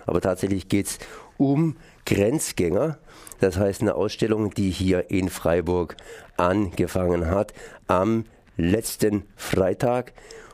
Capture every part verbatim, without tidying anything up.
aber tatsächlich geht es um Grenzgänger. Das heißt, eine Ausstellung, die hier in Freiburg angefangen hat am letzten Freitag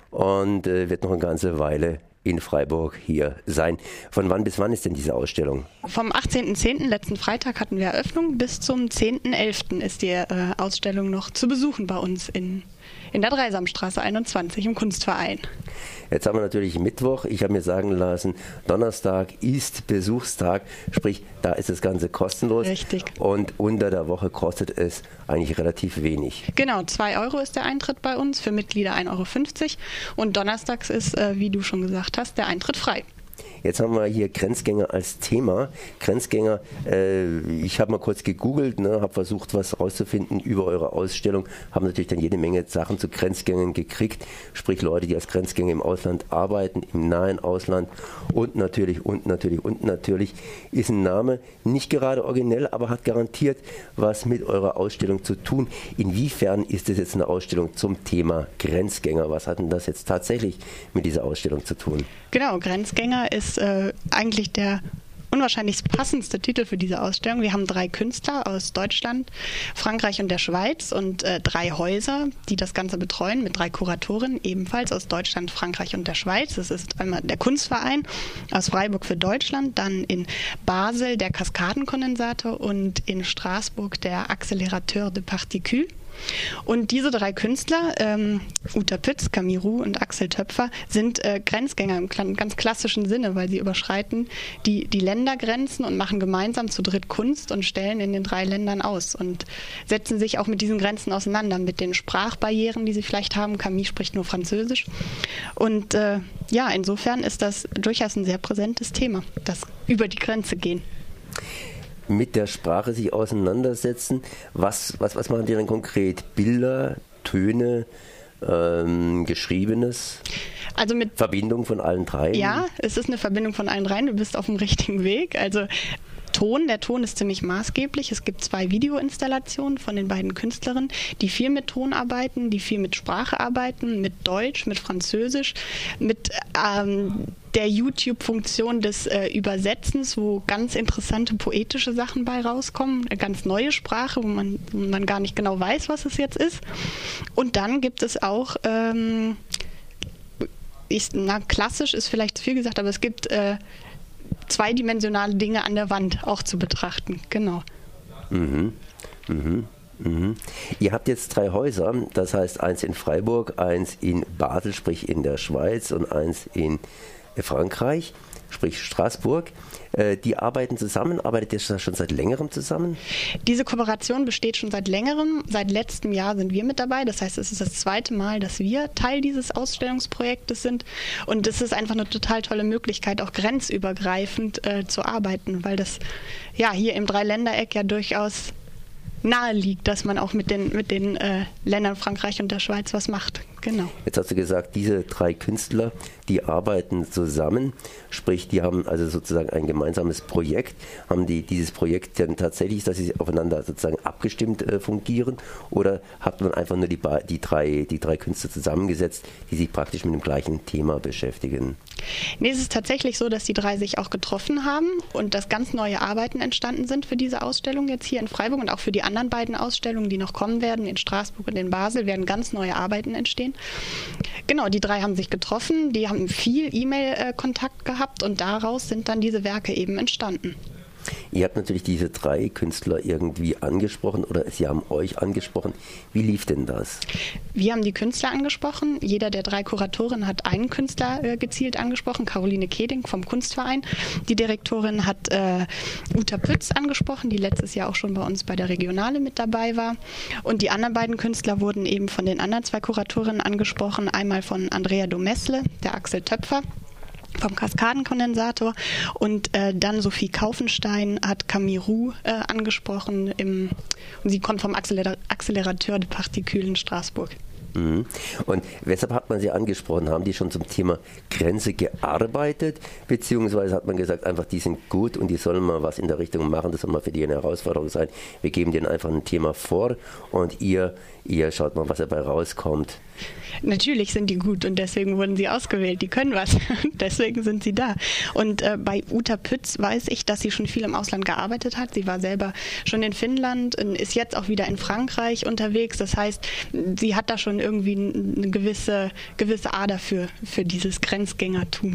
und äh, wird noch eine ganze Weile in Freiburg hier sein. Von wann bis wann ist denn diese Ausstellung? Vom achtzehnten zehnten letzten Freitag hatten wir Eröffnung, bis zum zehnten elften ist die äh, Ausstellung noch zu besuchen bei uns in, in der Dreisamstraße einundzwanzig im Kunstverein. Jetzt haben wir natürlich Mittwoch. Ich habe mir sagen lassen, Donnerstag ist Besuchstag, sprich, da ist das Ganze kostenlos. Richtig. Und unter der Woche kostet es eigentlich relativ wenig. Genau, zwei Euro ist der Eintritt bei uns, für Mitglieder ein Euro fünfzig und donnerstags ist, äh, wie du schon gesagt hast, der Eintritt frei. Jetzt haben wir hier Grenzgänger als Thema. Grenzgänger, äh, ich habe mal kurz gegoogelt, ne, habe versucht, was rauszufinden über eure Ausstellung, haben natürlich dann jede Menge Sachen zu Grenzgängern gekriegt, sprich Leute, die als Grenzgänger im Ausland arbeiten, im nahen Ausland und natürlich, und natürlich, und natürlich ist ein Name nicht gerade originell, aber hat garantiert was mit eurer Ausstellung zu tun. Inwiefern ist es jetzt eine Ausstellung zum Thema Grenzgänger? Was hat denn das jetzt tatsächlich mit dieser Ausstellung zu tun? Genau, Grenzgänger ist äh, eigentlich der unwahrscheinlich passendste Titel für diese Ausstellung. Wir haben drei Künstler aus Deutschland, Frankreich und der Schweiz und äh, drei Häuser, die das Ganze betreuen, mit drei Kuratoren, ebenfalls aus Deutschland, Frankreich und der Schweiz. Das ist einmal der Kunstverein aus Freiburg für Deutschland, dann in Basel der Kaskadenkondensator und in Straßburg der Accélérateur de Particules. Und diese drei Künstler, ähm, Uta Pütz, Camille Roux und Axel Töpfer, sind äh, Grenzgänger im kla- ganz klassischen Sinne, weil sie überschreiten die, die Ländergrenzen und machen gemeinsam zu dritt Kunst und stellen in den drei Ländern aus und setzen sich auch mit diesen Grenzen auseinander, mit den Sprachbarrieren, die sie vielleicht haben. Camille spricht nur Französisch. Und äh, ja, insofern ist das durchaus ein sehr präsentes Thema, das über die Grenze gehen. Mit der Sprache sich auseinandersetzen. Was, was, was machen die denn konkret? Bilder, Töne, ähm, Geschriebenes? Also mit Verbindung von allen dreien? Ja, es ist eine Verbindung von allen dreien. Du bist auf dem richtigen Weg. Also Ton, der Ton ist ziemlich maßgeblich. Es gibt zwei Videoinstallationen von den beiden Künstlerinnen, die viel mit Ton arbeiten, die viel mit Sprache arbeiten, mit Deutsch, mit Französisch, mit ähm, der YouTube-Funktion des äh, Übersetzens, wo ganz interessante poetische Sachen bei rauskommen, eine ganz neue Sprache, wo man, wo man gar nicht genau weiß, was es jetzt ist. Und dann gibt es auch, ähm, ich, na klassisch ist vielleicht zu viel gesagt, aber es gibt äh, zweidimensionale Dinge an der Wand auch zu betrachten, genau. Mhm. Mhm. Mhm. Ihr habt jetzt drei Häuser, das heißt eins in Freiburg, eins in Basel, sprich in der Schweiz und eins in Frankreich, sprich Straßburg. Äh, die arbeiten zusammen. Arbeitet ihr schon seit längerem zusammen? Diese Kooperation besteht schon seit längerem. Seit letztem Jahr sind wir mit dabei. Das heißt, es ist das zweite Mal, dass wir Teil dieses Ausstellungsprojektes sind. Und es ist einfach eine total tolle Möglichkeit, auch grenzübergreifend äh, zu arbeiten, weil das ja hier im Dreiländereck ja durchaus nahe liegt, dass man auch mit den, mit den äh, Ländern Frankreich und der Schweiz was macht. Genau. Jetzt hast du gesagt, diese drei Künstler, die arbeiten zusammen, sprich, die haben also sozusagen ein gemeinsames Projekt. Haben die dieses Projekt dann tatsächlich, dass sie aufeinander sozusagen abgestimmt äh, fungieren, oder hat man einfach nur die, die, drei, die drei Künstler zusammengesetzt, die sich praktisch mit dem gleichen Thema beschäftigen? Nee, es ist tatsächlich so, dass die drei sich auch getroffen haben und dass ganz neue Arbeiten entstanden sind für diese Ausstellung jetzt hier in Freiburg und auch für die anderen beiden Ausstellungen, die noch kommen werden, in Straßburg und in Basel, werden ganz neue Arbeiten entstehen. Genau, die drei haben sich getroffen, die haben viel E-Mail-Kontakt gehabt und daraus sind dann diese Werke eben entstanden. Ihr habt natürlich diese drei Künstler irgendwie angesprochen oder sie haben euch angesprochen. Wie lief denn das? Wir haben die Künstler angesprochen. Jeder der drei Kuratoren hat einen Künstler äh, gezielt angesprochen. Caroline Keding vom Kunstverein. Die Direktorin hat äh, Uta Pütz angesprochen, die letztes Jahr auch schon bei uns bei der Regionale mit dabei war. Und die anderen beiden Künstler wurden eben von den anderen zwei Kuratorinnen angesprochen. Einmal von Andrea Domesle, der Axel Töpfer vom Kaskadenkondensator, und äh, dann Sophie Kaufenstein hat Camille Roux äh, angesprochen, im, und sie kommt vom Accéléra- Accélérateur de Particules in Straßburg. Mhm. Und weshalb hat man sie angesprochen? Haben die schon zum Thema Grenze gearbeitet? Beziehungsweise hat man gesagt, einfach die sind gut und die sollen mal was in der Richtung machen, das soll mal für die eine Herausforderung sein. Wir geben denen einfach ein Thema vor und ihr, ihr schaut mal, was dabei rauskommt. Natürlich sind die gut und deswegen wurden sie ausgewählt. Die können was. Deswegen sind sie da. Und äh, bei Uta Pütz weiß ich, dass sie schon viel im Ausland gearbeitet hat. Sie war selber schon in Finnland, ist jetzt auch wieder in Frankreich unterwegs. Das heißt, sie hat da schon irgendwie eine gewisse, gewisse Ader für, für dieses Grenzgängertum.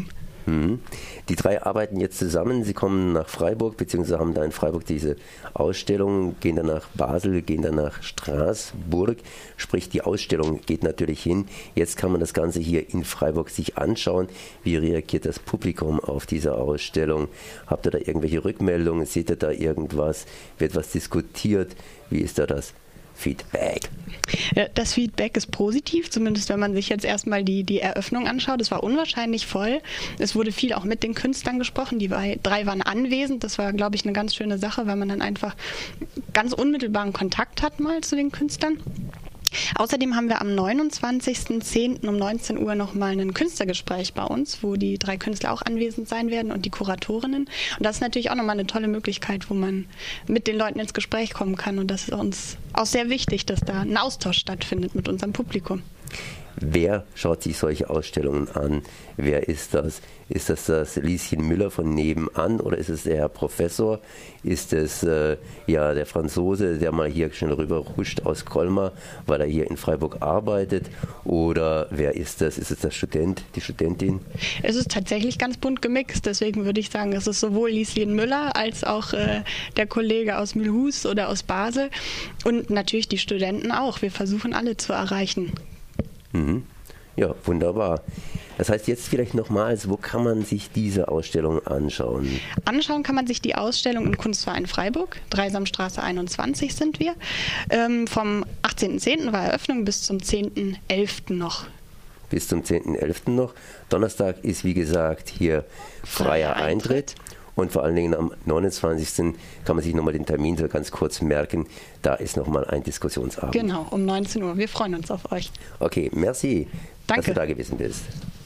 Die drei arbeiten jetzt zusammen, sie kommen nach Freiburg, beziehungsweise haben da in Freiburg diese Ausstellung, gehen dann nach Basel, gehen dann nach Straßburg, sprich die Ausstellung geht natürlich hin. Jetzt kann man das Ganze hier in Freiburg sich anschauen. Wie reagiert das Publikum auf diese Ausstellung? Habt ihr da irgendwelche Rückmeldungen? Seht ihr da irgendwas? Wird was diskutiert? Wie ist da das Feedback? Das Feedback ist positiv, zumindest wenn man sich jetzt erstmal die, die Eröffnung anschaut. Es war unwahrscheinlich voll. Es wurde viel auch mit den Künstlern gesprochen. Die drei waren anwesend. Das war, glaube ich, eine ganz schöne Sache, weil man dann einfach ganz unmittelbaren Kontakt hat mal zu den Künstlern. Außerdem haben wir am neunundzwanzigsten zehnten um neunzehn Uhr nochmal ein Künstlergespräch bei uns, wo die drei Künstler auch anwesend sein werden und die Kuratorinnen. Und das ist natürlich auch nochmal eine tolle Möglichkeit, wo man mit den Leuten ins Gespräch kommen kann. Und das ist uns auch sehr wichtig, dass da ein Austausch stattfindet mit unserem Publikum. Wer schaut sich solche Ausstellungen an? Wer ist das? Ist das das Lieschen Müller von nebenan oder ist es der Herr Professor? Ist es äh, ja der Franzose, der mal hier schnell rüber ruscht aus Colmar, weil er hier in Freiburg arbeitet? Oder wer ist das? Ist es der Student, die Studentin? Es ist tatsächlich ganz bunt gemixt, deswegen würde ich sagen, es ist sowohl Lieschen Müller als auch äh, der Kollege aus Mülhus oder aus Basel und natürlich die Studenten auch. Wir versuchen alle zu erreichen. Mhm. Ja, wunderbar. Das heißt jetzt vielleicht nochmals, wo kann man sich diese Ausstellung anschauen? Anschauen kann man sich die Ausstellung im Kunstverein Freiburg, Dreisamstraße einundzwanzig sind wir. Ähm, vom achtzehnten zehnten war Eröffnung bis zum zehnten elften noch. Bis zum zehnten elften noch. Donnerstag ist wie gesagt hier freier, freier Eintritt. Eintritt. Und vor allen Dingen am neunundzwanzigsten kann man sich nochmal den Termin so ganz kurz merken. Da ist nochmal ein Diskussionsabend. Genau, um neunzehn Uhr. Wir freuen uns auf euch. Okay, merci, Danke, dass du da gewesen bist.